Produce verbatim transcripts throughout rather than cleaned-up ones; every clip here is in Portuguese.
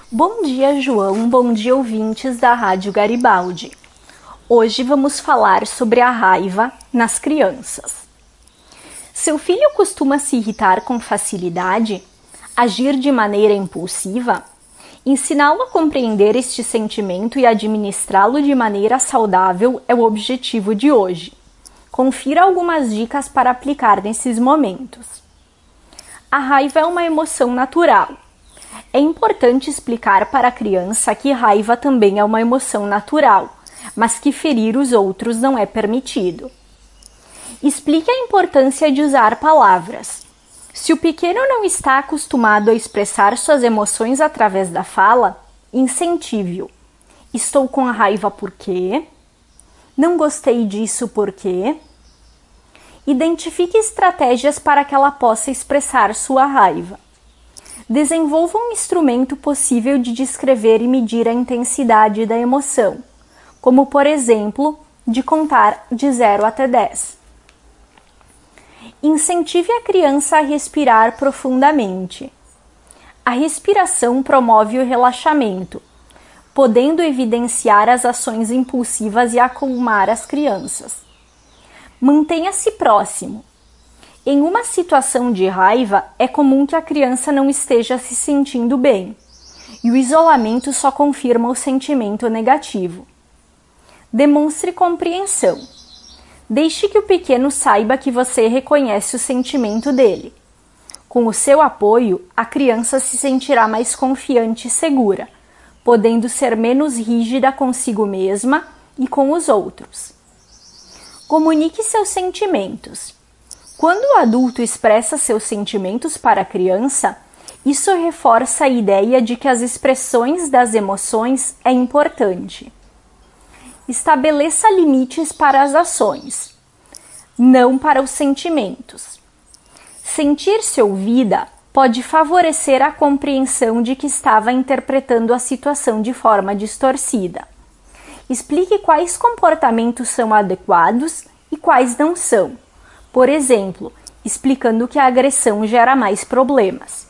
Bom dia, João. Bom dia, ouvintes da Rádio Garibaldi. Hoje vamos falar sobre a raiva nas crianças. Seu filho costuma se irritar com facilidade? Agir de maneira impulsiva? Ensiná-lo a compreender este sentimento e administrá-lo de maneira saudável é o objetivo de hoje. Confira algumas dicas para aplicar nesses momentos. A raiva é uma emoção natural. É importante explicar para a criança que raiva também é uma emoção natural, mas que ferir os outros não é permitido. Explique a importância de usar palavras. Se o pequeno não está acostumado a expressar suas emoções através da fala, incentive-o. Estou com a raiva por quê? Não gostei disso por quê? Identifique estratégias para que ela possa expressar sua raiva. Desenvolva um instrumento possível de descrever e medir a intensidade da emoção, como, por exemplo, de contar de zero até dez. Incentive a criança a respirar profundamente. A respiração promove o relaxamento, podendo evidenciar as ações impulsivas e acalmar as crianças. Mantenha-se próximo. Em uma situação de raiva, é comum que a criança não esteja se sentindo bem, e o isolamento só confirma o sentimento negativo. Demonstre compreensão. Deixe que o pequeno saiba que você reconhece o sentimento dele. Com o seu apoio, a criança se sentirá mais confiante e segura, podendo ser menos rígida consigo mesma e com os outros. Comunique seus sentimentos. Quando o adulto expressa seus sentimentos para a criança, isso reforça a ideia de que as expressões das emoções é importante. Estabeleça limites para as ações, não para os sentimentos. Sentir-se ouvida pode favorecer a compreensão de que estava interpretando a situação de forma distorcida. Explique quais comportamentos são adequados e quais não são. Por exemplo, explicando que a agressão gera mais problemas.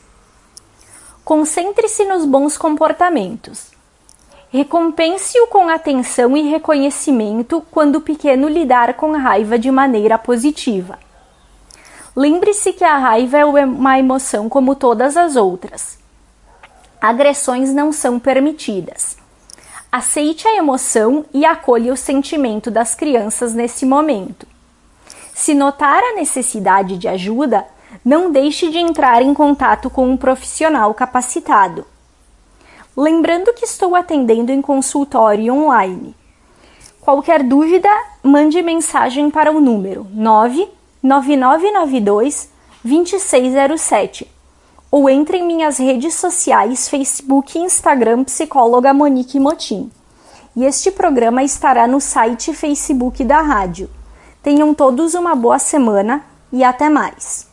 Concentre-se nos bons comportamentos. Recompense-o com atenção e reconhecimento quando o pequeno lidar com a raiva de maneira positiva. Lembre-se que a raiva é uma emoção como todas as outras. Agressões não são permitidas. Aceite a emoção e acolha o sentimento das crianças nesse momento. Se notar a necessidade de ajuda, não deixe de entrar em contato com um profissional capacitado. Lembrando que estou atendendo em consultório online. Qualquer dúvida, mande mensagem para o número nove nove nove nove dois, dois seis zero sete ou entre em minhas redes sociais, Facebook e Instagram, psicóloga Monique Motim. E este programa estará no site e Facebook da rádio. Tenham todos uma boa semana e até mais!